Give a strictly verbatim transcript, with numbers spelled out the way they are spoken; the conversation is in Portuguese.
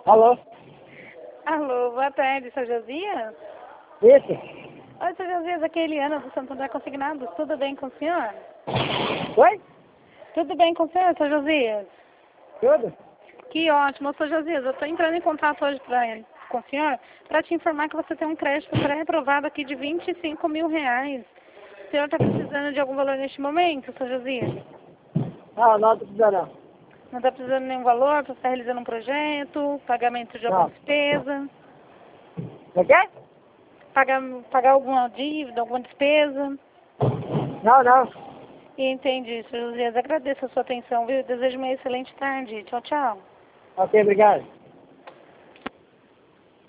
Alô? Alô, boa tarde, seu Josias? Isso? Oi, seu Josias, aqui é a Eliana do Santo André Consignados. Tudo bem com o senhor? Oi? Tudo bem com o senhor, seu Josias? Tudo? Que ótimo, seu Josias. Eu estou entrando em contato hoje pra, com o senhor para te informar que você tem um crédito pré-aprovado aqui de vinte e cinco mil reais. O senhor está precisando de algum valor neste momento, seu Josias? Não, não, não precisa não. Não está precisando de nenhum valor para estar realizando um projeto, pagamento de alguma Não. despesa, Você quer? pagar, pagar alguma dívida, alguma despesa? Não, não. Entendi, seu Josias. Agradeço a sua atenção, viu? Desejo uma excelente tarde. Tchau, tchau. Ok, obrigado.